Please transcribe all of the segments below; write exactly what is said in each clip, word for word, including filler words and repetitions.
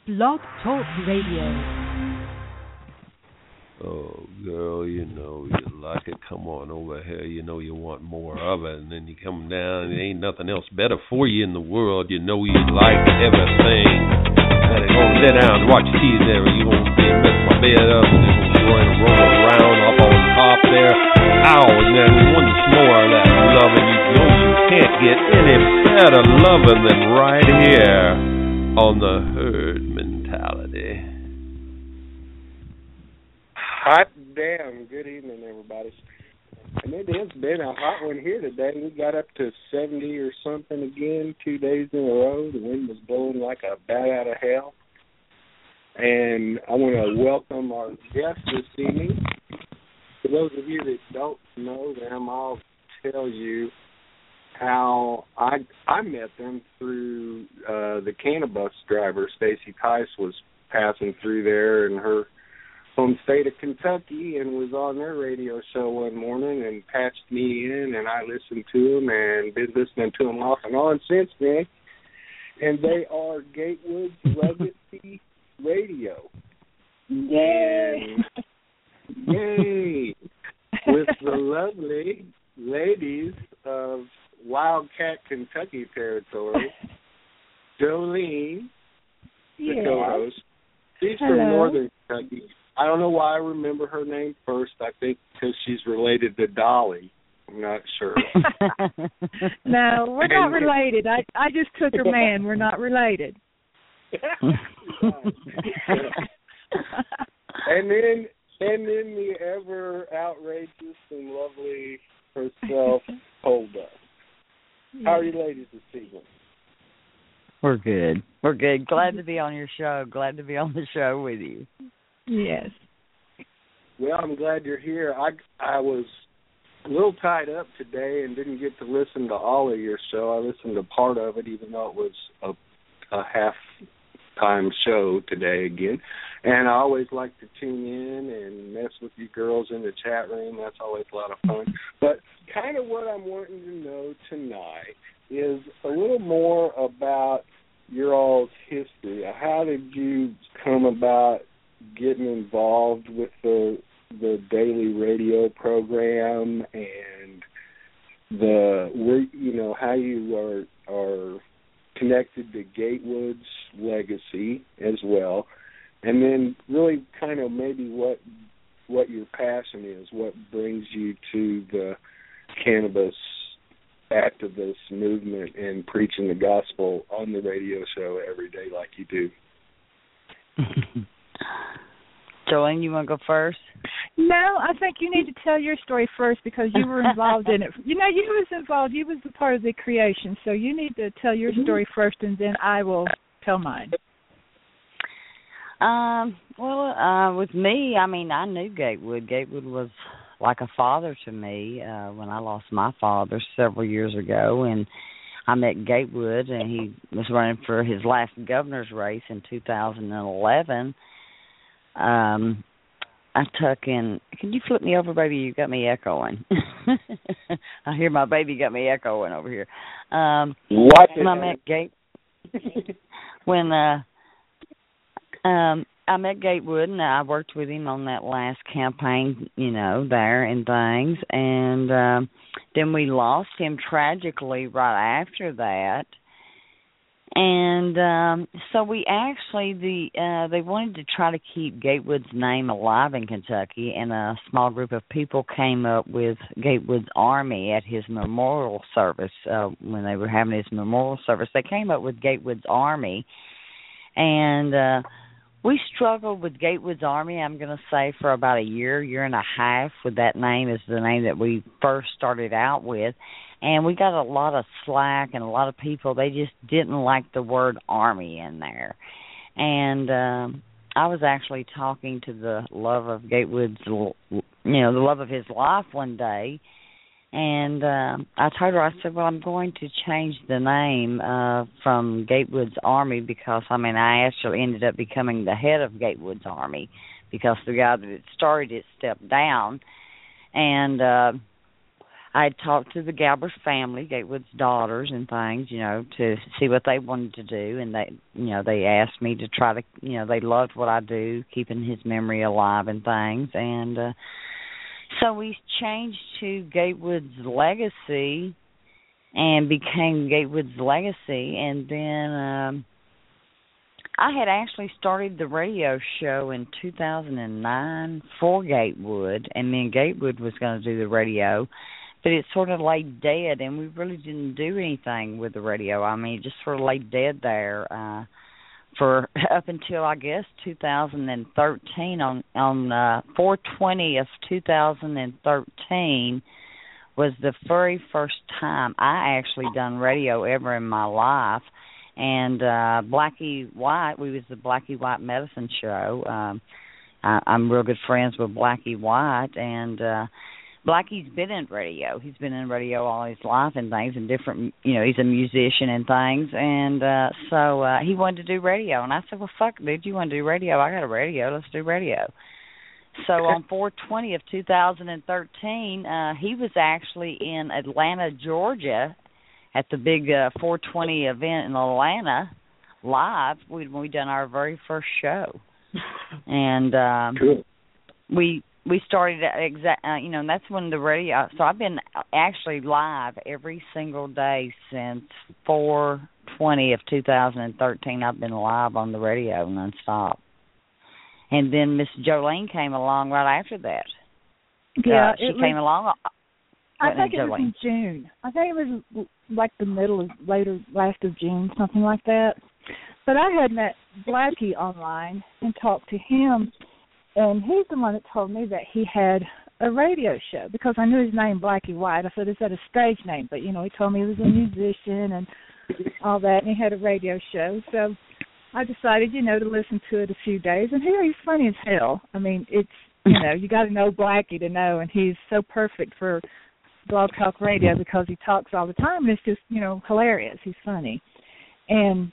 Blog Talk Radio. Oh, girl, you know you like it. Come on over here. You know you want more of it. And then you come down, and there ain't nothing else better for you in the world. You know you like everything. And you're going to sit down and watch T V there. You're going to mess my bed up. And you're going to go and roll around up on top there. Ow, and then one more of that loving. You know you can't get any better loving than right here on the Herd Mentality. Hot damn. Good evening, everybody. And it has been a hot one here today. We got up to seventy or something again two days in a row. The wind was blowing like a bat out of hell. And I want to welcome our guest this evening. For those of you that don't know them, I'll tell you how I I met them through uh, the cannabis driver. Stacy Tice was passing through there, and her home state of Kentucky, and was on their radio show one morning and patched me in, and I listened to them and been listening to them off and on since then. And they are Gatewood's Legacy Radio. Yay! And, yay! With the lovely ladies of Wildcat, Kentucky territory, Jolene, the yeah. co-host. She's Hello. from Northern Kentucky. I don't know why I remember her name first. I think because she's related to Dolly. I'm not sure. No, we're not related. I I just took her man. We're not related. And then and then the ever outrageous and lovely herself, Hulda. How are you ladies this evening? We're good. We're good. Glad to be on your show. Glad to be on the show with you. Yes. Well, I'm glad you're here. I, I was a little tied up today and didn't get to listen to all of your show. I listened to part of it, even though it was a, a half-time show today again. And I always like to tune in and mess with you girls in the chat room. That's always a lot of fun. But kind of what I'm wanting to know tonight is a little more about your all's history. How did you come about getting involved with the the daily radio program, and the you know how you are are connected to Gatewood's legacy as well, and then really kind of maybe what what your passion is, what brings you to the cannabis activist movement and preaching the gospel on the radio show every day like you do. Jolene, you want to go first? No, I think you need to tell your story first because you were involved in it. You know, you was involved. You was a part of the creation, so you need to tell your story first, and then I will tell mine. Um. Well, uh, with me, I mean, I knew Gatewood. Gatewood was like a father to me uh, when I lost my father several years ago, and I met Gatewood, and he was running for his last governor's race in two thousand eleven. Um, I took in. Can you flip me over, baby? You got me echoing. I hear my baby got me echoing over here. Um, what? When I met Gate, when uh, um, I met Gatewood, and I worked with him on that last campaign, you know, there and things, and um, then we lost him tragically right after that. And um, so we actually, the uh, they wanted to try to keep Gatewood's name alive in Kentucky, and a small group of people came up with Gatewood's Army at his memorial service. Uh, when they were having his memorial service, they came up with Gatewood's Army, and uh, we struggled with Gatewood's Army, I'm going to say, for about a year, year and a half with that name as the name that we first started out with. And we got a lot of slack, and a lot of people, they just didn't like the word Army in there. And um, I was actually talking to the love of Gatewood's, you know, the love of his life one day. And uh, I told her, I said, well, I'm going to change the name uh, from Gatewood's Army because, I mean, I actually ended up becoming the head of Gatewood's Army because the guy that had started it stepped down. And uh, I talked to the Galbraith family, Gatewood's daughters and things, you know, to see what they wanted to do, and they, you know, they asked me to try to, you know, they loved what I do, keeping his memory alive and things, and uh, so we changed to Gatewood's Legacy, and became Gatewood's Legacy, and then um, I had actually started the radio show in two thousand nine for Gatewood, and then Gatewood was going to do the radio. But it sort of lay dead, and we really didn't do anything with the radio. I mean, it just sort of lay dead there uh, for up until, I guess, two thousand thirteen. On on uh, four twenty of two thousand thirteen was the very first time I actually done radio ever in my life. And uh, Blackie White, we was the Blackie White Medicine Show. Um, I, I'm real good friends with Blackie White, and uh, Blackie's been in radio. He's been in radio all his life and things, and different, you know, he's a musician and things. And uh, so uh, he wanted to do radio. And I said, well, fuck, dude, you want to do radio? I got a radio. Let's do radio. So on four twenty of two thousand thirteen, uh, he was actually in Atlanta, Georgia, at the big uh, four twenty event in Atlanta, live. We we done our very first show. And um, cool. we... We started at exact, uh, you know, and that's when the radio. So I've been actually live every single day since four twenty of two thousand thirteen. I've been live on the radio nonstop. And then Miss Jolene came along right after that. Yeah, uh, she it came was, along. I think it was in June. I think it was like the middle of later, last of June, something like that. But I had met Blackie online and talked to him. And he's the one that told me that he had a radio show, because I knew his name, Blackie White. I said, is that a stage name? But, you know, he told me he was a musician and all that, and he had a radio show. So I decided, you know, to listen to it a few days. And here he's funny as hell. I mean, it's, you know, you got to know Blackie to know, and he's so perfect for Blog Talk Radio because he talks all the time, and it's just, you know, hilarious. He's funny. And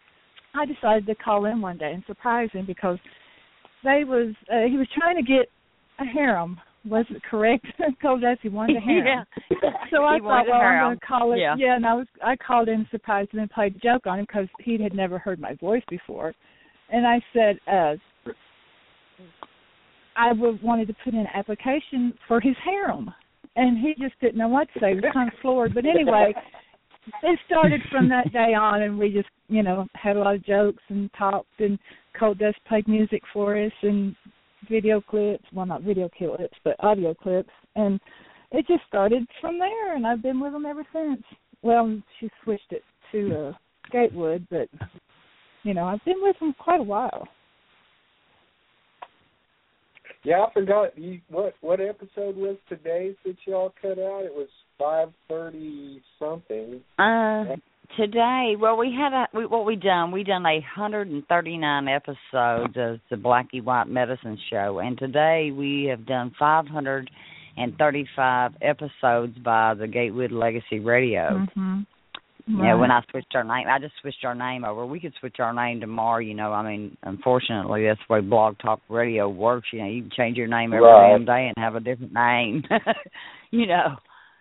I decided to call in one day and surprise him because They was uh, he was trying to get a harem. Was it correct? Cold as he wanted a harem. Yeah. So I he thought, well, I'm going to call it. Yeah. yeah, and I was I called in surprised and then played a joke on him because he had never heard my voice before, and I said uh, I would, wanted to put in an application for his harem, and he just didn't know what to say. He was kind of floored, but anyway. It started from that day on, and we just, you know, had a lot of jokes and talked, and Cold Dust played music for us and video clips, well, not video clips, but audio clips, and it just started from there, and I've been with them ever since. Well, she switched it to uh, Gatewood, but, you know, I've been with them quite a while. Yeah, I forgot you, what what episode was today's that y'all cut out. It was five thirty something. Uh, today, well, we had a we, what we done. We done a hundred and thirty nine episodes of the Blackie White Medicine Show, and today we have done five hundred and thirty five episodes by the Gatewood Legacy Radio. Mm-hmm. Right. Yeah, when I switched our name, I just switched our name over. We could switch our name tomorrow, you know. I mean, unfortunately, that's the way Blog Talk Radio works. You know, you can change your name every right. damn day and have a different name, you know.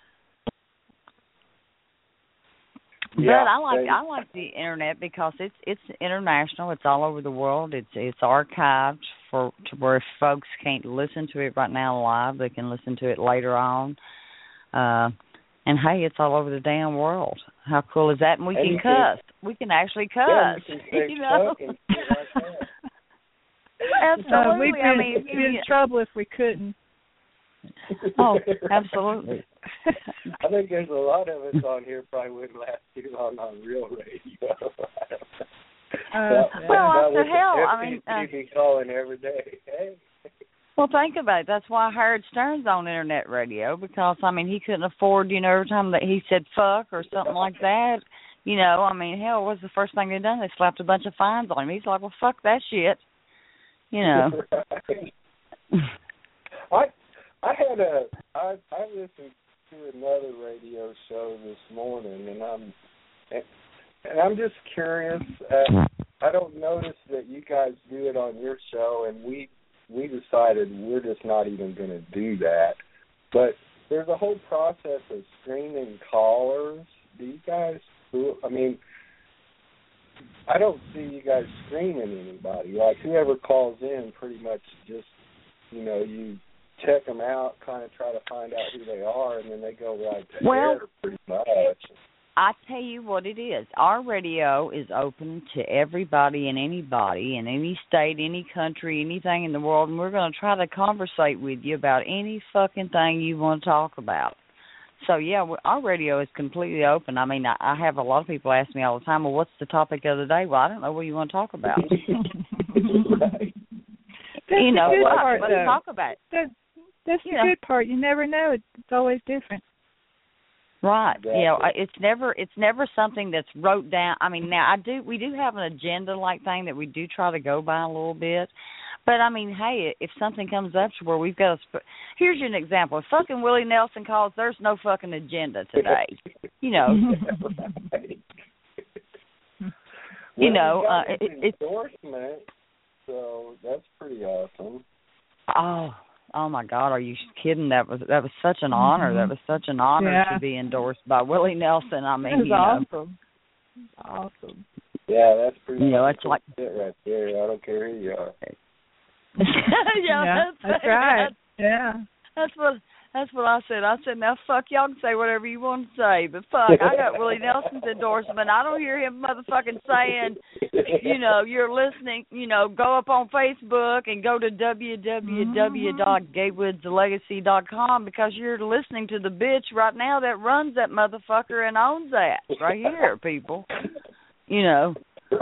Yeah, but I like they, I like the internet because it's it's international. It's all over the world. It's it's archived for to where folks can't listen to it right now live. They can listen to it later on. Uh, And, hey, it's all over the damn world. How cool is that? And we and can can, cuss. We can actually cuss. Yeah, we can say you know? and shit like that. Absolutely. Uh, we'd be, I mean, be in trouble if we couldn't. Oh, absolutely. I think there's a lot of us on here probably wouldn't last too long on real radio. Uh, well, that what the hell? F I mean, T V calling every day. Hey. Well, think about it. That's why Howard Stern's on internet radio because, I mean, he couldn't afford, you know, every time that he said fuck or something like that, you know, I mean, hell, what was the first thing they done? They slapped a bunch of fines on him. He's like, well, fuck that shit, you know. I I had a I I listened to another radio show this morning, and I'm and I'm just curious. Uh, I don't notice that you guys do it on your show, and we. We decided we're just not even going to do that. But there's a whole process of screening callers. Do you guys? I mean, I don't see you guys screening anybody. Like whoever calls in, pretty much just you know you check them out, kind of try to find out who they are, and then they go right to well, air pretty much. I tell you what it is. Our radio is open to everybody and anybody in any state, any country, anything in the world, and we're going to try to conversate with you about any fucking thing you want to talk about. So, yeah, our radio is completely open. I mean, I, I have a lot of people ask me all the time, well, what's the topic of the day? Well, I don't know what you want to talk about. Right. You know, good let's, part, let's though. talk about it. That, that's the Yeah. good part. You never know. It's always different. Right. Exactly. You know, it's never it's never something that's wrote down. I mean, now I do we do have an agenda like thing that we do try to go by a little bit. But I mean, hey, if something comes up to where we've got a sp- here's an example. If fucking Willie Nelson calls, there's no fucking agenda today. You know. Right. You Well, know, we got uh, an it, it, endorsement, so that's pretty awesome. oh. Oh my God! Are you kidding? That was that was such an honor. That was such an honor Yeah. to be endorsed by Willie Nelson. I mean, That was you know, awesome. Awesome. Yeah, that's pretty. You know, much it's like it right there. I don't care who you are. yeah, Yeah, that's, that's right. Yeah. That's what that's what I said. I said, now fuck, y'all can say whatever you want to say, but fuck, I got Willie Nelson's endorsement. I don't hear him motherfucking saying, you know, you're listening. You know, go up on Facebook and go to w w w dot gaywoods legacy dot com because you're listening to the bitch right now that runs that motherfucker and owns that right here, people. You know.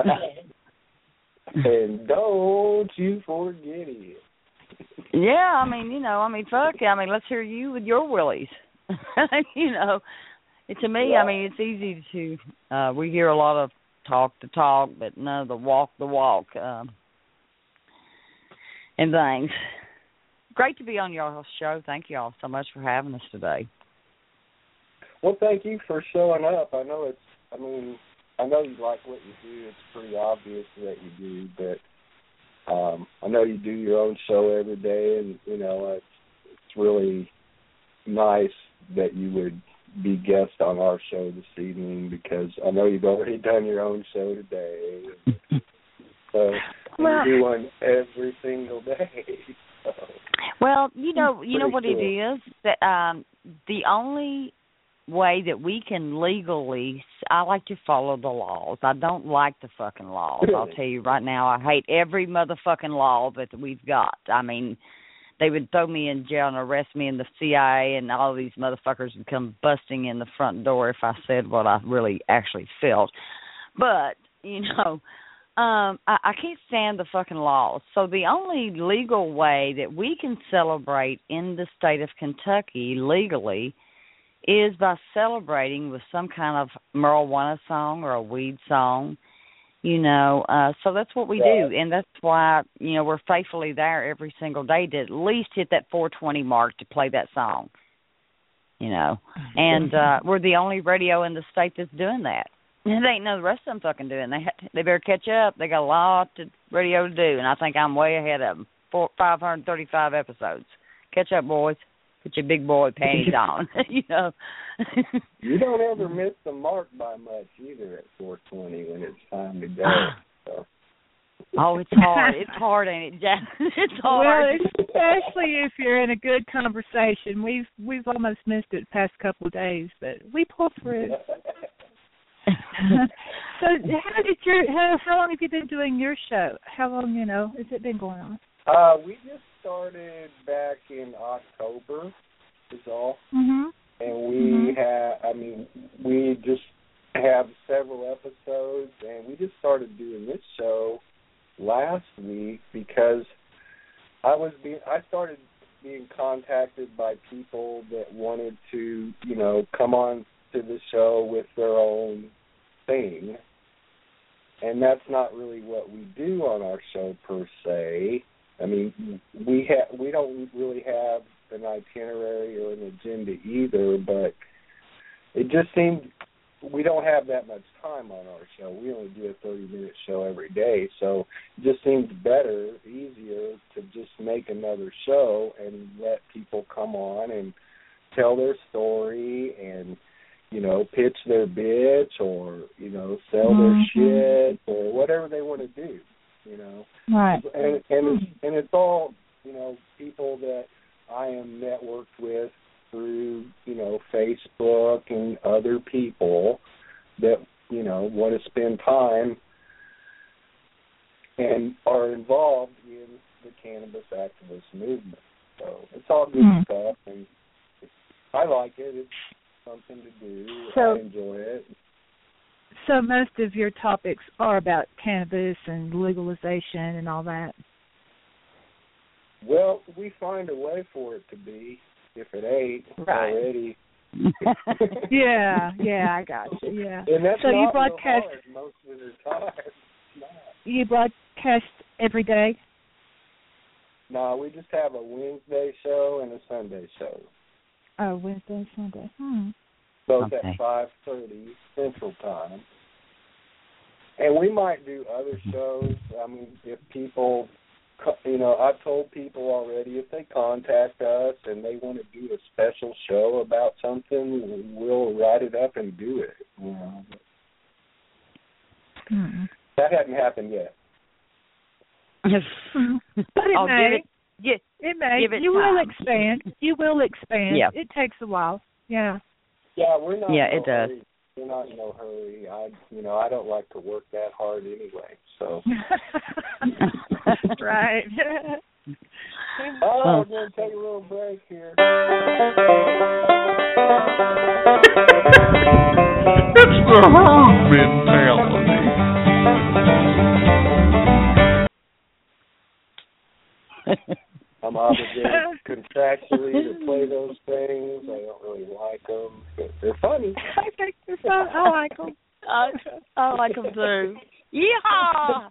And don't you forget it. Yeah, I mean, you know, I mean, fuck, I mean, let's hear you with your willies. You know, it, to me, Yeah. I mean, it's easy to, uh, we hear a lot of talk the talk, but no, the walk the walk, um, and things. Great to be on your show. Thank you all so much for having us today. Well, thank you for showing up. I know it's, I mean, I know you like what you do. It's pretty obvious that you do, but Um, I know you do your own show every day, and, you know, it's, it's really nice that you would be guest on our show this evening because I know you've already done your own show today. So well, you do one every single day. So. Well, you know, you know Pretty what cool. it is? That um, the only way that we can legally, I like to follow the laws. I don't like the fucking laws. I'll tell you right now, I hate every motherfucking law that we've got. I mean, they would throw me in jail and arrest me in the C I A, and all these motherfuckers would come busting in the front door if I said what I really actually felt. But, you know, um, I, I can't stand the fucking laws. So the only legal way that we can celebrate in the state of Kentucky legally is by celebrating with some kind of marijuana song or a weed song, you know. Uh, so that's what we Right. do, and that's why, you know, we're faithfully there every single day to at least hit that four twenty mark to play that song, you know. And uh, we're the only radio in the state that's doing that. And it ain't none of the rest of them fucking doing. They ha- they better catch up. They got a lot of radio to do, and I think I'm way ahead of them. Four, five hundred thirty-five episodes. Catch up, boys. Put your big boy panties on, you know. You don't ever miss the mark by much either at four twenty when it's time to go. So. Oh, it's hard. It's hard, ain't it, Jack? It's hard. Well, especially if you're in a good conversation. We've we've almost missed it the past couple of days, but we pull through. So, how did your how, how long have you been doing your show? How long, you know, has it been going on? Uh, we just started back in October, is all. Mhm. And we mm-hmm. have, I mean, we just have several episodes, and we just started doing this show last week because I was being, I started being contacted by people that wanted to, you know, come on to the show with their own thing. And that's not really what we do on our show per se. I mean, we ha- we don't really have an itinerary or an agenda either, but it just seemed we don't have that much time on our show. We only do a thirty-minute show every day, so it just seems better, easier to just make another show and let people come on and tell their story and, you know, pitch their bitch or, you know, sell mm-hmm. their shit or whatever they want to do, you know. Right. And and it's, and it's all, you know, people that I am networked with through, you know, Facebook and other people that, you know, want to spend time and are involved in the cannabis activist movement. So it's all good mm. stuff, and I like it. It's something to do. So, I enjoy it. So most of your topics are about cannabis and legalization and all that? Well, we find a way for it to be. If it ain't right. already. yeah, yeah, I got you. Yeah. And that's so not you broadcast hard most of the time. You broadcast every day? No, we just have a Wednesday show and a Sunday show. Oh, Wednesday and Sunday. Hmm. Both okay. at five thirty Central Time. And we might do other shows. I mean, if people, you know, I've told people already, if they contact us and they want to do a special show about something, we'll write it up and do it. You know. Hmm. That hasn't happened yet. But it I'll may. Give it, give, it may. Give it you time. will expand. You will expand. Yeah. It takes a while. Yeah. Yeah, we're not. Yeah, in no it does. Hurry. We're not in no hurry. I, you know, I don't like to work that hard anyway. So. Right. Oh, we're going to take a little break here. It's the herd mentality. I'm obligated contractually to play those things. I don't really like them, but they're funny. I think they're fun. I like them. I, I like them too. Yeehaw!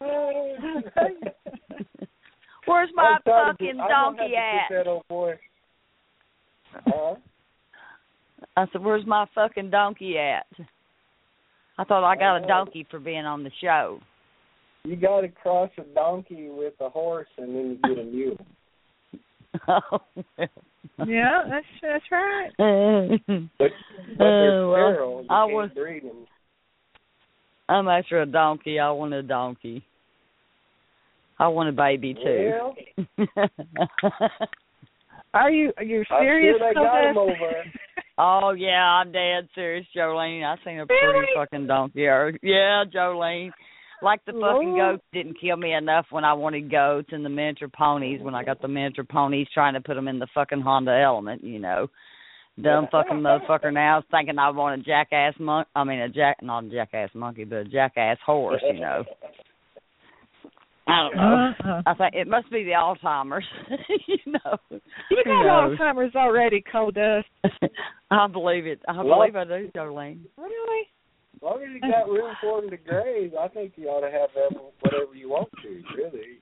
Where's my fucking get, donkey at? That old boy. Huh? I said, where's my fucking donkey at? I thought I got a donkey for being on the show. You got to cross a donkey with a horse, and then you get a mule. Oh, yeah, that's that's right. But, but they're uh, well, feral. You I can't was, breed them. I'm after a donkey. I want a donkey. I want a baby too. Well, are you are you serious? I'm sure they got him over. Oh yeah, I'm dead serious, Jolene. I seen a pretty really? fucking donkey. Yeah, Jolene. Like the fucking goats didn't kill me enough when I wanted goats and the miniature ponies when I got the miniature ponies trying to put them in the fucking Honda Element, you know. Dumb fucking motherfucker now thinking I want a jackass monkey. I mean a jack, not a jackass monkey, but a jackass horse, you know. I don't know. Uh-huh. I think it must be the Alzheimer's, you know. You got Alzheimer's already, Coal Dust. I believe it. I well, believe I do, Jolene. Really? As long as you got room for them to graze, I think you ought to have them whatever you want to, really.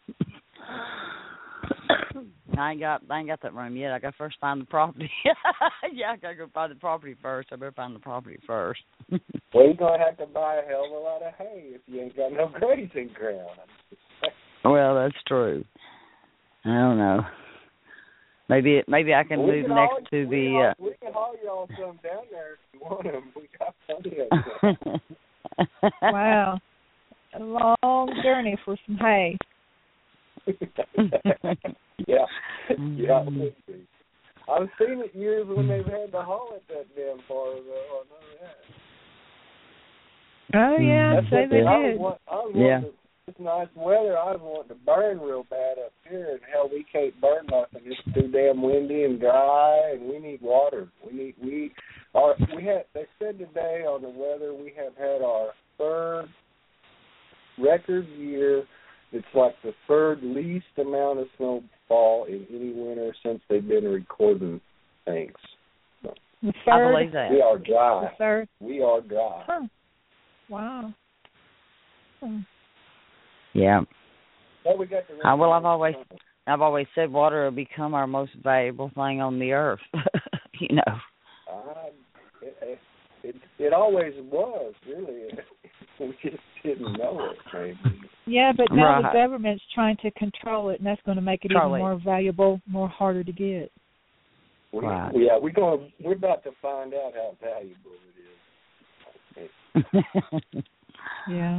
I ain't got I ain't got that room yet. I got to first find the property. Yeah, I got to go find the property first. I better find the property first. Well, you're going to have to buy a hell of a lot of hay if you ain't got no grazing ground. Well, that's true. I don't know. Maybe it, maybe I can well, move can next haul, to we the. Can haul, uh, we can haul y'all some down there if you want them. We got plenty of them. Wow, a long journey for some hay. Yeah, yeah. I've seen it years when they've had to haul it that damn far though. I know that. Oh yeah, That's say they did. I was want, I was yeah. wanting to, it's nice weather. I was wanting to burn real bad up here, and hell, we can't burn nothing. It's too damn windy and dry, and we need water. We need we our we had. They said today on the weather we have had our third record year. It's like the third least amount of snowfall in any winter since they've been recording things. So, the third, I believe that. we are dry. The third. We are dry. Huh. Wow. Hmm. Yeah. Well, we got the uh, well, I've always, I've always said water will become our most valuable thing on the earth. You know. Uh, it, it, it, it always was, really. We just didn't know it, maybe. Yeah, but now right. the government's trying to control it, and that's going to make it Control even it. more valuable, more harder to get. We, right. Yeah, we're going. We're about to find out how valuable it is. Yeah.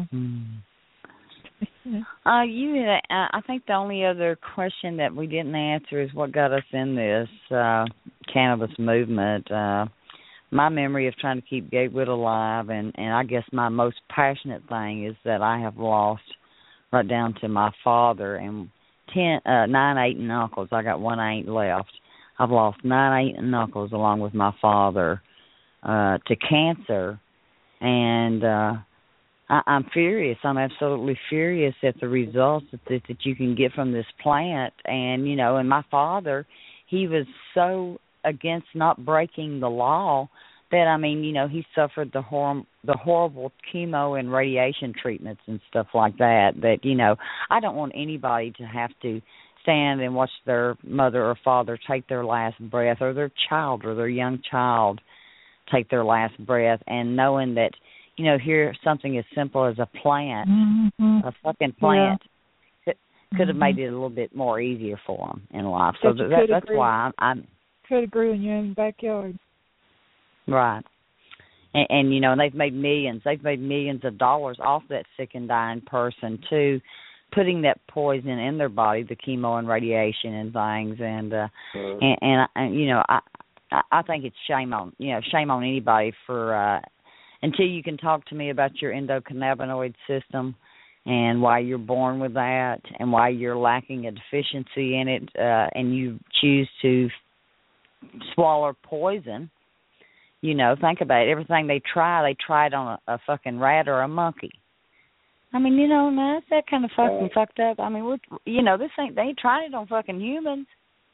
Uh, you, uh, I think the only other question that we didn't answer is what got us in this uh, cannabis movement. Uh, my memory of trying to keep Gatewood alive, and, and I guess my most passionate thing is that I have lost right down to my father and ten, uh, nine aunt and uncles. I got one aunt left. I've lost nine aunt and uncles along with my father uh, to cancer, and uh, I, I'm furious. I'm absolutely furious at the results that, that that you can get from this plant. And, you know, and my father, he was so against not breaking the law that, I mean, you know, he suffered the hor- the horrible chemo and radiation treatments and stuff like that, that, you know, I don't want anybody to have to stand and watch their mother or father take their last breath, or their child or their young child take their last breath, and knowing that, you know, here something as simple as a plant, mm-hmm. a fucking plant, yeah. could, could have mm-hmm. made it a little bit more easier for them in life. So that, that's agree. why I'm, I'm could have grew in your own backyard. Right. And, and, you know, and they've made millions. They've made millions of dollars off that sick and dying person, too, putting that poison in their body, the chemo and radiation and things. And, uh, uh, and, and, and, you know, I I think it's shame on, you know, shame on anybody for, uh, until you can talk to me about your endocannabinoid system and why you're born with that and why you're lacking a deficiency in it, uh, and you choose to swallow poison. You know, think about it. Everything they try, they try it on a, a fucking rat or a monkey. I mean, you know, now that's that kind of fucking fucked up. I mean, we're, you know, this ain't, they ain't trying it on fucking humans.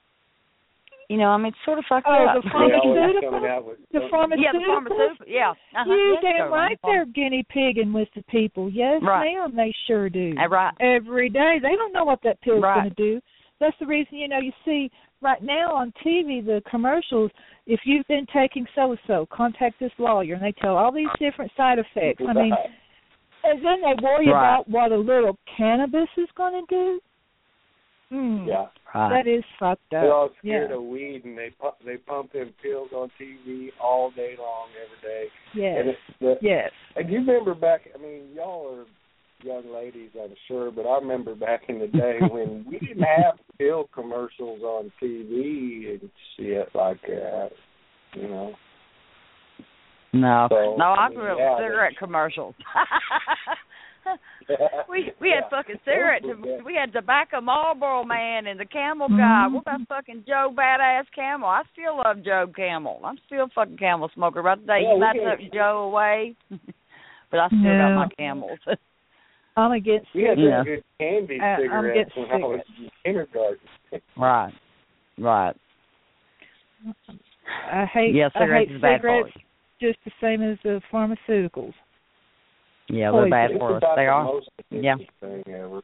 You know, I mean, it's sort of fucked oh, up. The pharmaceutical? The pharmaceutical? Yeah, the pharmaceutical, yeah. Uh-huh. You yes, damn right they're guinea pigging with the people. Yes, right. ma'am, they sure do. Uh, right. Every day. They don't know what that pill's right. going to do. That's the reason, you know, you see right now on T V the commercials, if you've been taking so-and-so, contact this lawyer, and they tell all these different side effects. I mean, and then they worry right. about what a little cannabis is going to do. Mm, yeah, right. That is fucked up. They're all scared yeah. of weed, and they pump, they pump them pills on T V all day long, every day. Yes, and it's the, yes. And you remember back, I mean, y'all are young ladies, I'm sure, but I remember back in the day when we didn't have pill commercials on T V and shit like that, you know. No, so, no, I, I mean, grew up yeah, with cigarette commercials. we we had fucking cigarette. We had Tobacco Marlboro Man and the Camel guy. Mm-hmm. What about fucking Joe Badass Camel? I still love Joe Camel. I'm still fucking Camel smoker. About the day yeah, you might took Joe away, but I still no. got my Camels. Oh, I'm against we had yeah. good candy uh, cigarettes when I was in kindergarten. Right, right. I hate, yeah, cigarettes I hate is bad cigarettes for us. just the same as the pharmaceuticals. Yeah, they're bad for us. They are. Yeah. Thing ever.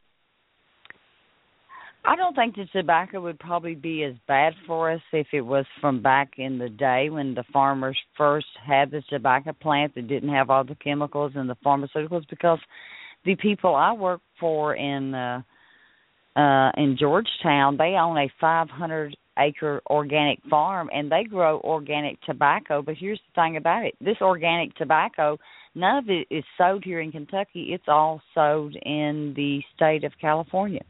I don't think the tobacco would probably be as bad for us if it was from back in the day when the farmers first had the tobacco plant that didn't have all the chemicals and the pharmaceuticals, because the people I work for in uh, uh, in Georgetown, they own a five hundred acre organic farm, and they grow organic tobacco. But here's the thing about it. This organic tobacco, none of it is sold here in Kentucky. It's all sold in the state of California.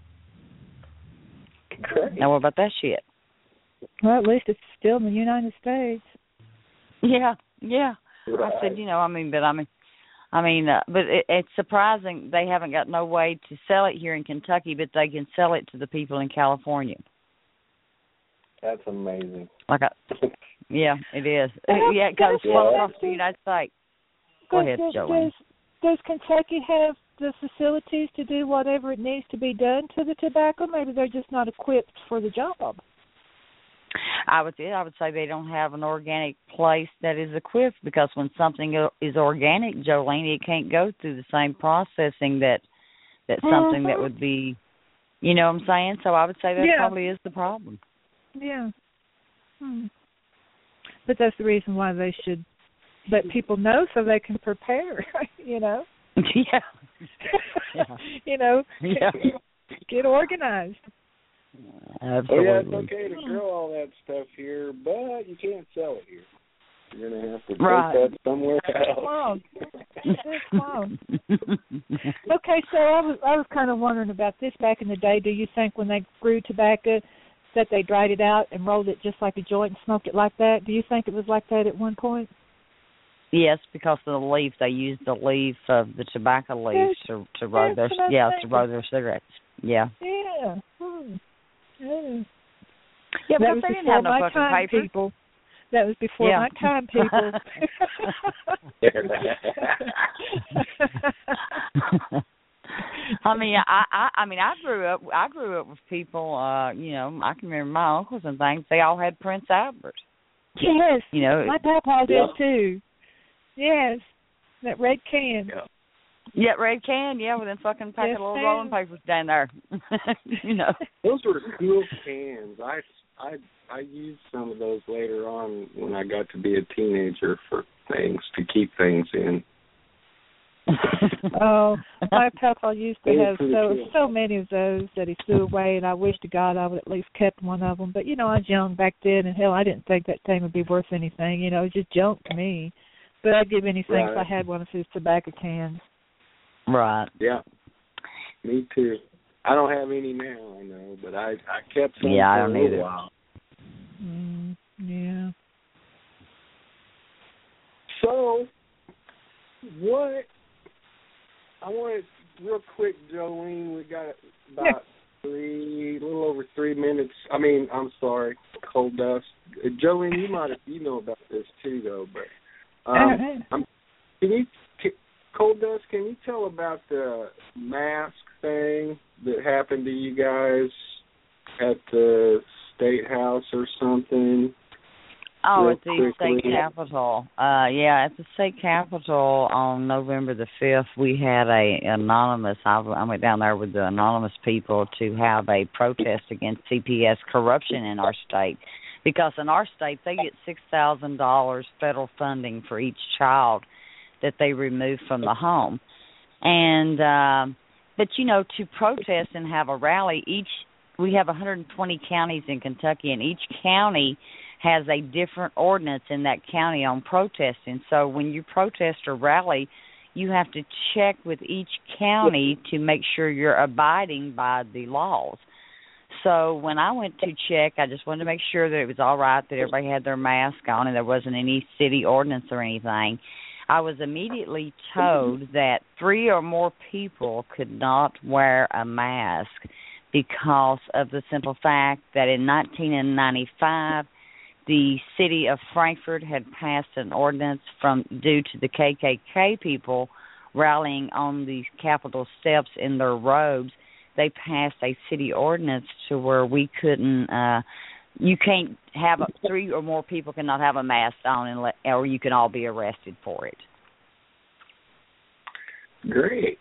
Great. Now, what about that shit? Well, at least it's still in the United States. Yeah, yeah. Right. I said, you know, I mean, but I mean, I mean, uh, but it, it's surprising they haven't got no way to sell it here in Kentucky, but they can sell it to the people in California. That's amazing. Like, a, yeah, it is. Well, yeah, it goes yeah. well across the United States. Go does, ahead, does, Joanne. Does, does Kentucky have the facilities to do whatever it needs to be done to the tobacco? Maybe they're just not equipped for the job. I would say I would say they don't have an organic place that is equipped, because when something is organic, Jolene, it can't go through the same processing that that mm-hmm. something that would be, you know what I'm saying? So I would say that yeah. probably is the problem. Yeah. Hmm. But that's the reason why they should let people know so they can prepare, you know? Yeah. yeah. You know, yeah. get organized. Absolutely. Oh, yeah, it's okay to grow all that stuff here, but you can't sell it here. You're going to have to take right. that somewhere else. Wow. Wow. Okay, so I was I was kind of wondering about this back in the day. Do you think when they grew tobacco that they dried it out and rolled it just like a joint and smoked it like that? Do you think it was like that at one point? Yes, because of the leaf. They used the leaf of the tobacco leaves to to roll their yeah to roll their cigarettes. Yeah. Yeah. Hmm. Yeah. Yeah, that because was they didn't before have no my fucking time, paper. people. That was before yeah. my time, people. I mean, I, I, I mean, I grew up. I grew up with people. Uh, you know, I can remember my uncles and things. They all had Prince Albert. Yes. You know, my papa did yeah. too. Yes, that red can. Yeah. Yeah, red can, yeah, with them fucking packet yes, of little ma'am. rolling papers down there. You know. Those were cool cans. I, I, I used some of those later on when I got to be a teenager for things, to keep things in. Oh, my papa used to They were have pretty so cool. so many of those that he threw away, and I wish to God I would at least kept one of them. But, you know, I was young back then, and hell, I didn't think that thing would be worth anything. You know, it was just junk to me. But I'd give anything Right. if I had one of his tobacco cans. Right. Yeah, me too. I don't have any now, I know, but I, I kept some Yeah, I for don't a little either. while. Mm, yeah. So, what, I want to, real quick, Jolene, we got about Yeah. three, a little over three minutes. I mean, I'm sorry, Coal Dust. Uh, Jolene, you might have, you know about this too, though, but um, I'm, can you, can, Coal Dust, can you tell about the mask thing that happened to you guys at the State House or something? Oh, Real at the quickly. state capitol. Uh, yeah, at the state capitol on November the fifth, we had a anonymous. I, I went down there with the anonymous people to have a protest against C P S corruption in our state, because in our state they get six thousand dollars federal funding for each child that they remove from the home, and uh, but you know, to protest and have a rally, each we have one hundred twenty counties in Kentucky, and each county has a different ordinance in that county on protesting. So when you protest or rally, you have to check with each county to make sure you're abiding by the laws. So when I went to check, I just wanted to make sure that it was all right, that everybody had their mask on and there wasn't any city ordinance or anything. I was immediately told that three or more people could not wear a mask because of the simple fact that in nineteen ninety-five, the city of Frankfort had passed an ordinance from due to the K K K people rallying on the Capitol steps in their robes. They passed a city ordinance to where we couldn't, uh, you can't have, a, three or more people cannot have a mask on, and let, or you can all be arrested for it. Great.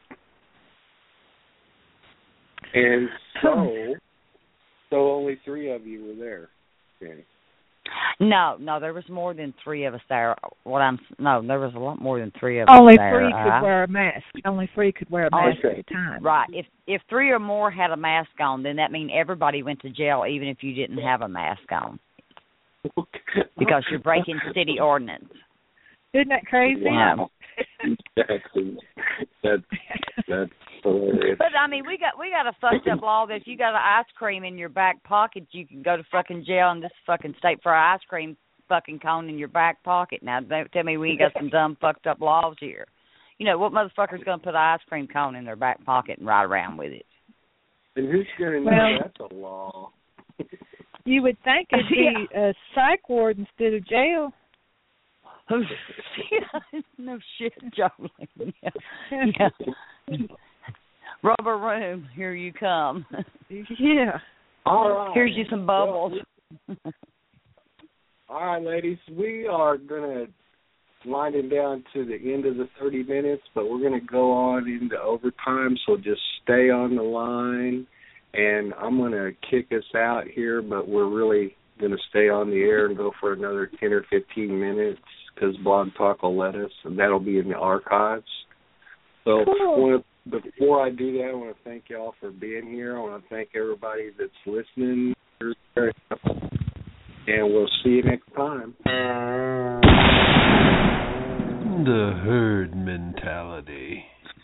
And so, so only three of you were there. Okay. No, no, there was more than three of us there. What I'm no, there was a lot more than three of us Only there. three could uh, wear a mask. Only three could wear a mask Okay. at a time. Right. If if three or more had a mask on, then that means everybody went to jail, even if you didn't have a mask on, because you're breaking city ordinance. Isn't that crazy? Wow. That's, that's, that's hilarious. But I mean, we got we got a fucked up law that if you got an ice cream in your back pocket, you can go to fucking jail in this fucking state for an ice cream fucking cone in your back pocket. Now, don't tell me we ain't got some dumb fucked up laws here. You know, what motherfucker's going to put an ice cream cone in their back pocket and ride around with it? And who's going to know Well, that's a law? You would think it'd be a psych ward instead of jail. No shit, Jolene. Yeah. Yeah. Rubber room, here you come. Yeah. All right. Here's you some bubbles. Well, all right, ladies, we are going to winding down to the end of the thirty minutes, but we're going to go on into overtime, so just stay on the line, and I'm going to kick us out here, but we're really going to stay on the air and go for another ten or fifteen minutes because Blog Talk will let us, and that'll be in the archives. So Cool. I wanna, before I do that, I want to thank y'all for being here. I want to thank everybody that's listening And we'll see you next time. The herd mentality.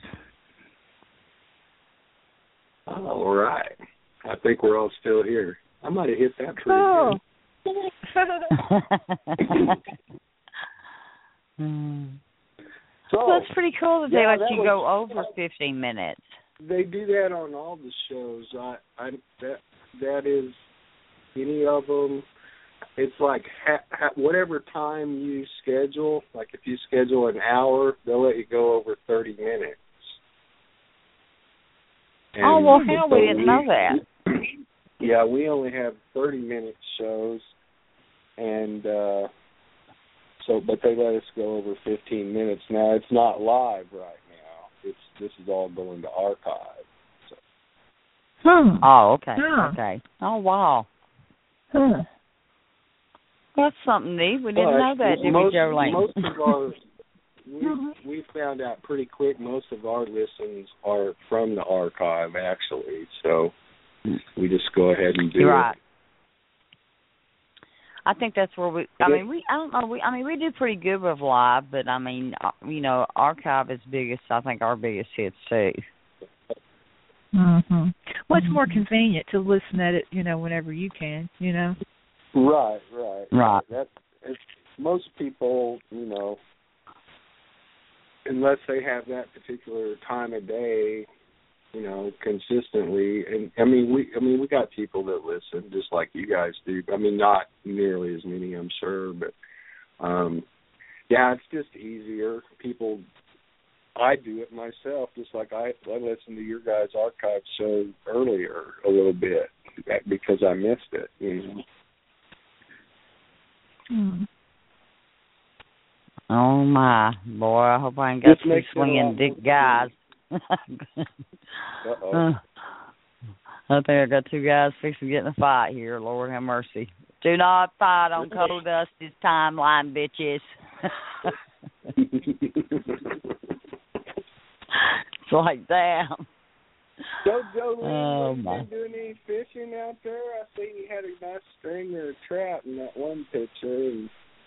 All right. I think we're all still here. I might have hit that pretty Oh. good. Hmm. So, Well, it's pretty cool that they yeah, let that you was- go over fifteen minutes. They do that on all the shows. I, I that that is any of them. It's like ha, ha, whatever time you schedule. Like if you schedule an hour, they'll let you go over thirty minutes. And Oh, well, hell, so we didn't know that. Yeah, we only have thirty minute shows, and uh, so but they let us go over fifteen minutes. Now it's not live right now. It's this is all going to archive. So. Hmm. Oh, okay. Yeah. Okay. Oh, wow. Huh. That's something neat. We didn't But know that, did most, we, Jolene? Most of our we we found out pretty quick. Most of our listens are from the archive, actually. So we just go ahead and do Right. it. I think that's where we. I mean, we. I don't know. We. I mean, we do pretty good with live, but I mean, uh, you know, archive is biggest. I think our biggest hits too. Mhm. Well, it's more convenient to listen at it, you know, whenever you can, you know. Right, right, Right. That it's, most people, you know, unless they have that particular time of day, you know, consistently. And I mean, we, I mean, we got people that listen just like you guys do. I mean, not nearly as many, I'm sure, but um, yeah, it's just easier. People, I do it myself, just like I, I listened to your guys' archive show earlier a little bit because I missed it. You know. Hmm. Oh my boy! I hope I ain't got This two makes it a swinging lot dick more guys. Uh-oh. Uh, I think I got two guys fixing to get in a fight here. Lord have mercy. Do not fight on Coal Dusty's timeline, bitches. It's like, damn. So, Jolene, Oh, have you my. been doing any fishing out there? I seen you had a nice string or a trout in that one picture. And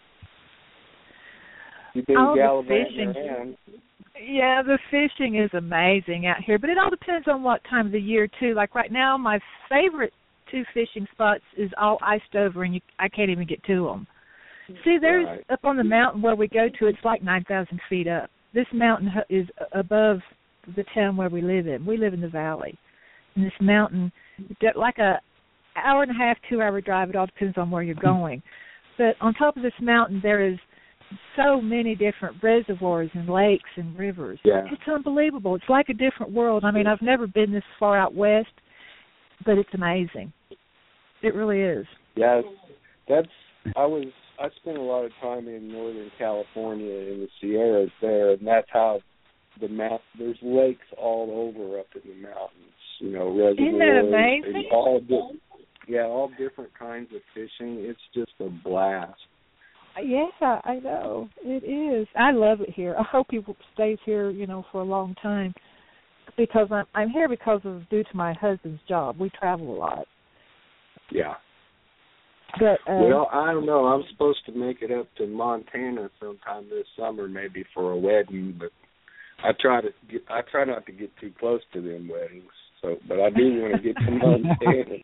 you've been Oh, the gallivanting fishing. around. Yeah, the fishing is amazing out here, but it all depends on what time of the year too. Like right now, my favorite two fishing spots is all iced over, and you, I can't even get to them. See, there's Right. up on the mountain where we go to. It's like nine thousand feet up. This mountain hu- is above the town where we live in. We live in the valley, and this mountain, like a hour and a half, two hour drive. It all depends on where you're going. But on top of this mountain, there is so many different reservoirs and lakes and rivers. Yeah. It's unbelievable. It's like a different world. I mean, I've never been this far out west, but it's amazing. It really is. Yeah, that's. I was. I spent a lot of time in Northern California in the Sierras there, and that's how the mount. There's lakes all over up in the mountains. You know, reservoirs. Isn't that amazing? And all di- yeah, all different kinds of fishing. It's just a blast. Yeah, I know. It is. I love it here. I hope he stays here, you know, for a long time because I'm I'm here because of due to my husband's job. We travel a lot. Yeah. But uh, Well, I don't know. I'm supposed to make it up to Montana sometime this summer, maybe for a wedding. But I try to get. I try not to get too close to them weddings. So, but I do want to get to Montana.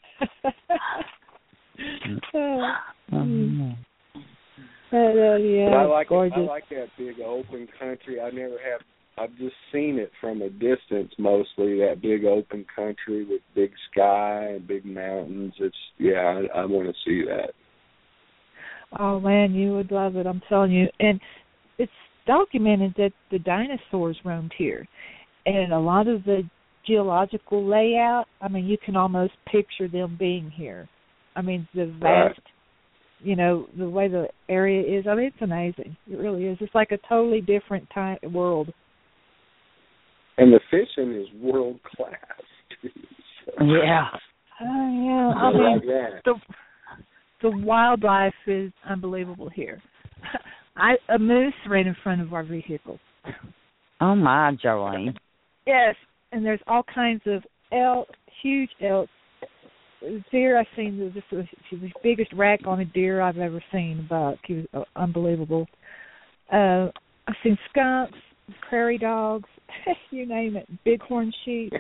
Mm-hmm. But, uh, yeah, But I like gorgeous. it. I like that big open country. I never have. I've just seen it from a distance, mostly that big open country with big sky and big mountains. It's yeah, I, I want to see that. Oh man, you would love it. I'm telling you. And it's documented that the dinosaurs roamed here, and a lot of the geological layout. I mean, you can almost picture them being here. I mean, the vast. Right. You know, the way the area is. I mean, it's amazing. It really is. It's like a totally different time world. And the fishing is world class. Too, so. Yeah. Oh yeah. I I mean, like that. the the wildlife is unbelievable here. I a moose ran in front of our vehicle. Oh my, Jolene. Yes, and there's all kinds of elk, huge elk, deer I seen was just the, the biggest rack on a deer I've ever seen. A buck, he was uh, unbelievable. Uh, I've seen skunks, prairie dogs, you name it. Bighorn sheep.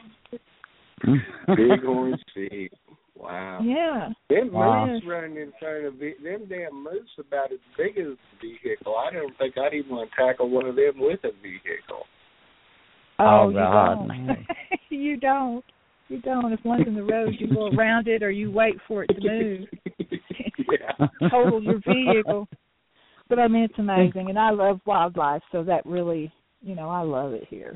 Bighorn sheep. Wow. Yeah. Them Wow. moose running in front of it, them damn moose about as big as a vehicle. I don't think I'd even want to tackle one of them with a vehicle. Oh, Oh, you God, don't. man. You don't. You don't. If one's in the road, you go around it or you wait for it to move. Yeah. Total your vehicle. But I mean, it's amazing, and I love wildlife, so that really, you know, I love it here.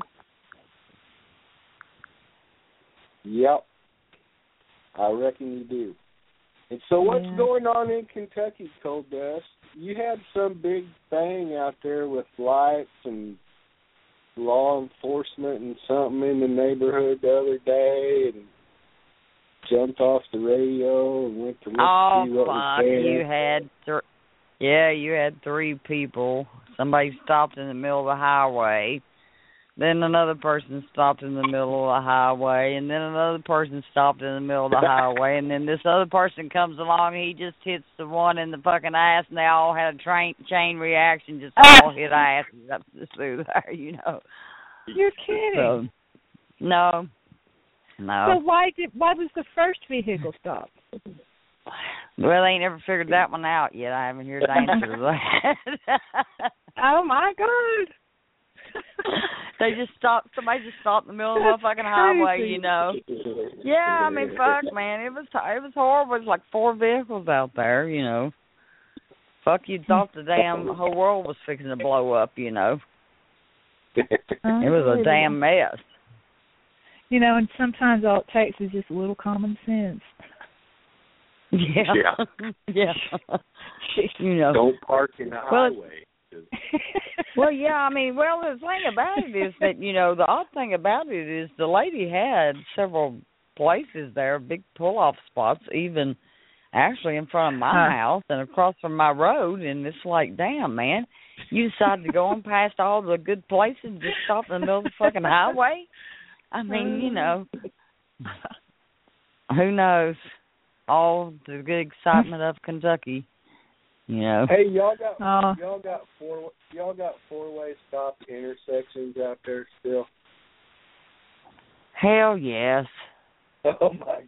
Yep. I reckon you do. And so what's Yeah. going on in Kentucky, Cold Dust? You had some big thing out there with lights and law enforcement and something in the neighborhood the other day, and jumped off the radio and went to look Oh, to see what fuck. was there. You had th- yeah, you had three people. Somebody stopped in the middle of the highway. Then another person stopped in the middle of the highway. And then another person stopped in the middle of the highway. And then this other person comes along. He just hits the one in the fucking ass. And they all had a train, chain reaction. Just all hit asses up through there, you know. You're kidding. So, no. No. So why did why was the first vehicle stopped? Well, they ain't never figured that one out yet. I haven't heard the answer to that. Oh my God! They just stopped. Somebody just stopped in the middle of the fucking highway, you know. Yeah, I mean, fuck, man, it was it was horrible. It was like four vehicles out there, you know. Fuck, you thought the damn whole world was fixing to blow up, you know. It was a damn mess. You know, and sometimes all it takes is just a little common sense. Yeah. Yeah. You know. Don't park in the Well, highway. Well, yeah, I mean, well, the thing about it is that, you know, the odd thing about it is the lady had several places there, big pull-off spots, even actually in front of my huh. house and across from my road, and it's like, damn, man, you decided to go on past all the good places and just stop in the middle of the fucking highway? I mean, you know, who knows? All the good excitement of Kentucky, you know. Hey, y'all got Oh. y'all got four y'all got four way stop intersections out there still? Hell yes. Oh my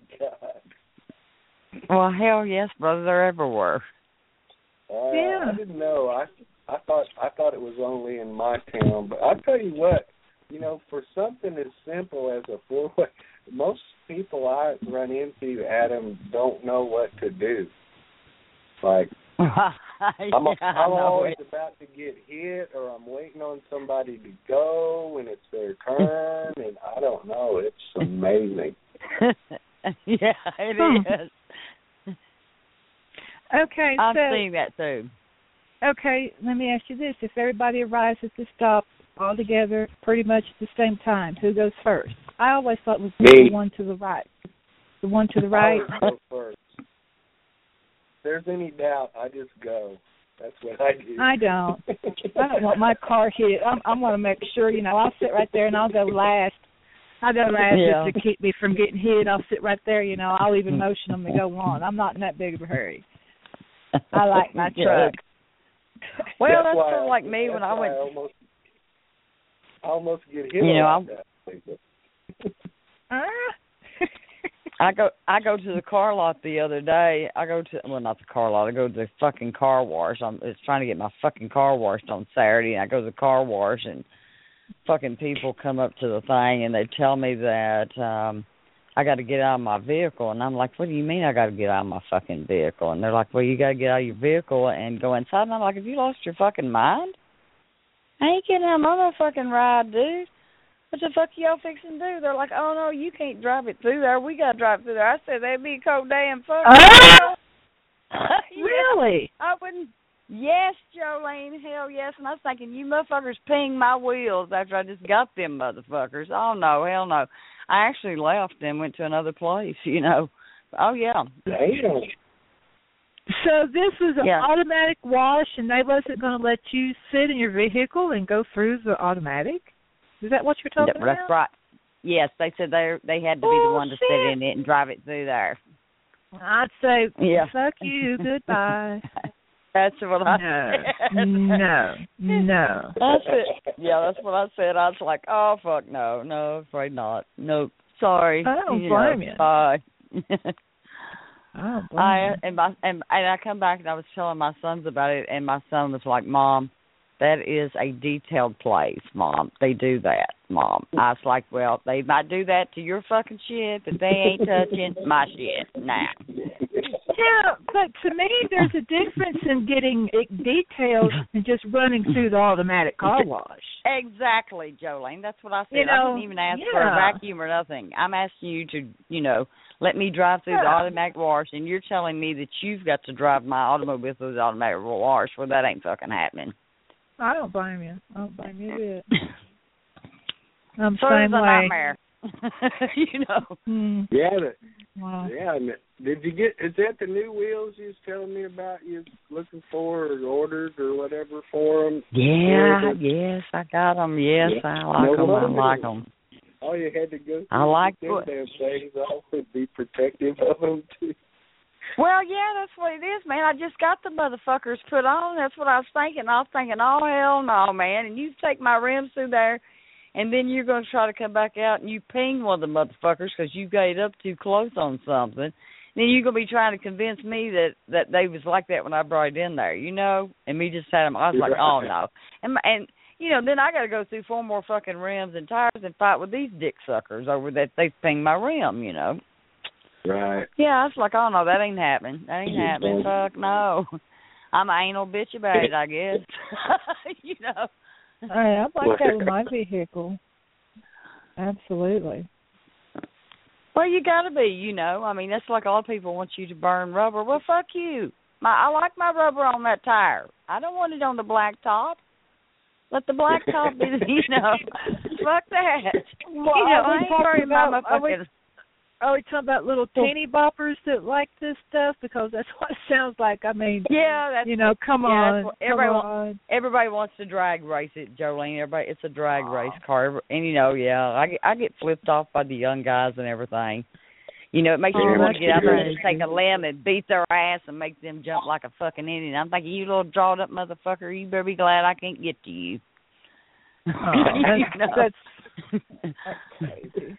God. Well, hell yes, brother, they're everywhere. Uh, Yeah. I didn't know. I I thought I thought it was only in my town, but I'll tell you what, you know, for something as simple as a four way, most people I run into, Adam, don't know what to do. Like, I'm, yeah, I'm always it. about to get hit, or I'm waiting on somebody to go, and it's their turn, and I don't know. It's amazing. Yeah, it Huh. is. Okay, I've so seen that too. okay, let me ask you this: if everybody arrives at the stop all together, pretty much at the same time, who goes first? I always thought it was Me. the one to the right. The one to the I right. always go first. If there's any doubt, I just go. That's what I do. I don't. I don't want my car hit. I'm, I'm going to make sure, you know, I'll sit right there and I'll go last. I'll go last Yeah. just to keep me from getting hit. I'll sit right there, you know. I'll even motion them to go on. I'm not in that big of a hurry. I like my Yeah. truck. Well, that's that's why sort of like me that's when I why went. I almost, I almost get hit You know, like I'm- that. Ah. I go I go to the car lot the other day. I go to well not the car lot. I go to the fucking car wash. I'm it's trying to get my fucking car washed on Saturday, and I go to the car wash, and fucking people come up to the thing and they tell me that um I got to get out of my vehicle, and I'm like, what do you mean I got to get out of my fucking vehicle? And they're like, well, you got to get out of your vehicle and go inside. And I'm like, have you lost your fucking mind? I ain't getting out of my motherfucking ride, dude. What the fuck y'all fixing to do? They're like, oh, no, you can't drive it through there. We got to drive through there. I said, that'd be a cold damn fuck. Ah! Yes, Really? I wouldn't. Yes, Jolene, hell yes. And I was thinking, you motherfuckers ping my wheels after I just got them motherfuckers. Oh, no, hell no. I actually left and went to another place, you know. Oh, yeah. Damn. So this was an Yeah. automatic wash, and they wasn't going to let you sit in your vehicle and go through the automatic? Is that what you're talking That's about? right. Yes, they said they they had to be the one to sit Bullshit. in it and drive it through there. I'd say, yeah. fuck you, goodbye. That's what I no, said. No, no. That's it. Yeah, that's what I said. I was like, oh, fuck, no, no, afraid not. No, sorry. I don't you blame know, you. Bye. I don't blame I you. and my and, and I come back and I was telling my sons about it, and my son was like, Mom, that is a detailed place, Mom. They do that, Mom. I was like, well, they might do that to your fucking shit, but they ain't touching my shit now. Yeah, but to me, there's a difference in getting it detailed and just running through the automatic car wash. Exactly, Jolene. That's what I said. You know, I didn't even ask yeah. for a vacuum or nothing. I'm asking you to, you know, let me drive through yeah. the automatic wash, and you're telling me that you've got to drive my automobile through the automatic wash. Well, that ain't fucking happening. I don't blame you. I don't blame you a bit. I'm so same it's a way. nightmare. you know. Mm. Yeah, the, Wow. yeah. Did you get? Is that the new wheels you was telling me about? You looking for or ordered or whatever for them? Yeah. Yes, I got them. Yes, yeah. I like no them. I like them. All you had to go. I like them what. damn things. I would be protective of them too. Well, yeah, that's what it is, man. I just got the motherfuckers put on. That's what I was thinking. I was thinking, oh, hell no, man. And you take my rims through there, and then you're going to try to come back out and you ping one of the motherfuckers because you got it up too close on something. And then you're going to be trying to convince me that, that they was like that when I brought it in there, you know? And me just had them. I was like, oh, no. And, and you know, then I got to go through four more fucking rims and tires and fight with these dick suckers over that they ping my rim, you know? Right. Yeah, I was like, oh, no, that ain't happening. That ain't happening. Fuck, no. I'm an anal bitch about it, I guess. you know. I, I like that with my vehicle. Absolutely. Well, you got to be, you know. I mean, that's like all people want you to burn rubber. Well, fuck you. My, I like my rubber on that tire. I don't want it on the black top. Let the black top be, the, you know. Fuck that. Well, you know, I ain't worried about my fucking... Are we talking about little teeny boppers that like this stuff? Because that's what it sounds like. I mean, yeah, that's you know, come yeah, on, what, everybody, come want, on. everybody wants to drag race it, Jolene. Everybody, it's a drag Aww. race car, and you know, yeah, I get, I get flipped off by the young guys and everything. You know, it makes oh, you want to get out there and just take a limb and beat their ass and make them jump like a fucking Indian. I'm thinking, you little drawed up motherfucker, you better be glad I can't get to you. Oh, that's, know? that's, that's crazy.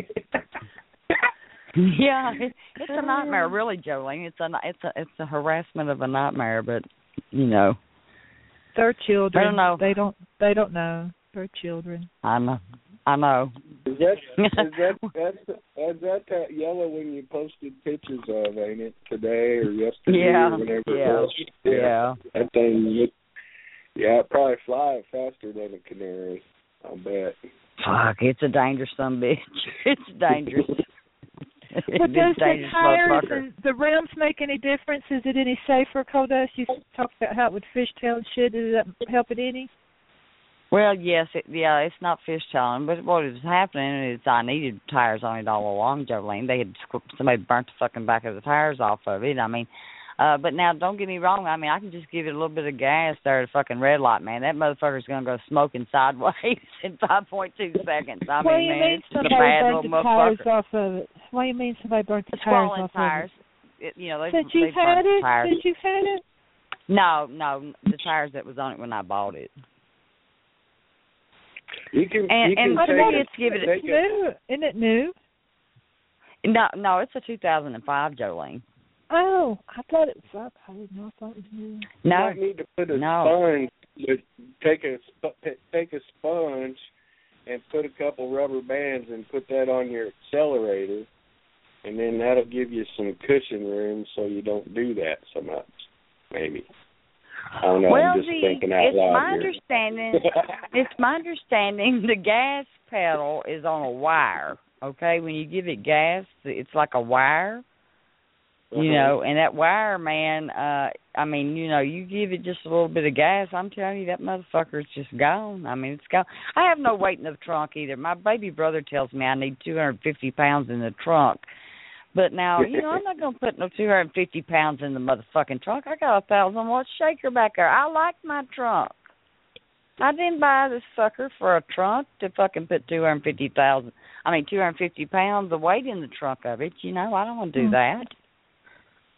Yeah, it, it's a nightmare, really, Jolene. It's a it's a it's a harassment of a nightmare, but you know, they're children. I don't know. They don't they don't know. They're children. I know. I know. Is that is that that's is that that yellow one you posted pictures of, ain't it? Today or yesterday yeah, or whatever yeah, it was. Yeah. yeah. That thing, it, yeah, it probably fly faster than a canary. I'll bet. Fuck, it's a dangerous son of a bitch. It's dangerous. But does the tires and the rims make any difference? Is it any safer, Coldust? You talked about how it would fishtail and shit. Does that help it any? Well, yes, it, yeah, it's not fishtailing, but what is happening is I needed tires on it all along, Jolene. They had somebody burnt the fucking back of the tires off of it. I mean, uh, but now don't get me wrong. I mean, I can just give it a little bit of gas there at a fucking red light, man. That motherfucker's gonna go smoking sideways in five point two seconds. I what mean, do you man, mean it's a somebody bad burnt little the tires motherfucker. off of it? What do you mean somebody burnt the The tires squalling off tires. of it? It, you know, they, Since they you've had burnt the it? tires. Since you've had it? No, no, the tires that was on it when I bought it. You can, and you and can maybe take it's give it. It's new. Isn't it new? No, no, it's a two thousand five, Jolene. Oh, I thought it was up. I didn't know. I thought it was new. No, you might need to put a no. sponge. With, take a take a sponge and put a couple rubber bands and put that on your accelerator, and then that'll give you some cushion room so you don't do that so much. Maybe. I don't know. Well, I'm just the, thinking out it's loud my here. understanding. It's my understanding the gas pedal is on a wire. Okay, when you give it gas, it's like a wire. You Uh-huh. know, and that wire, man. Uh, I mean, you know, you give it just a little bit of gas. I'm telling you, that motherfucker's just gone. I mean, it's gone. I have no weight in the trunk either. My baby brother tells me I need two hundred fifty pounds in the trunk. But now, you know, I'm not going to put no two hundred fifty pounds in the motherfucking trunk. I got a thousand watt shaker back there. I like my trunk. I didn't buy this sucker for a trunk to fucking put two hundred fifty thousand. I mean, two hundred fifty pounds of weight in the trunk of it. You know, I don't want to do that.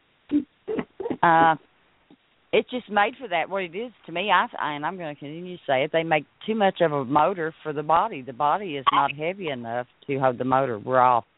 uh, it's just made for that. What it is to me, I and I'm going to continue to say it. They make too much of a motor for the body. The body is not heavy enough to hold the motor. We're all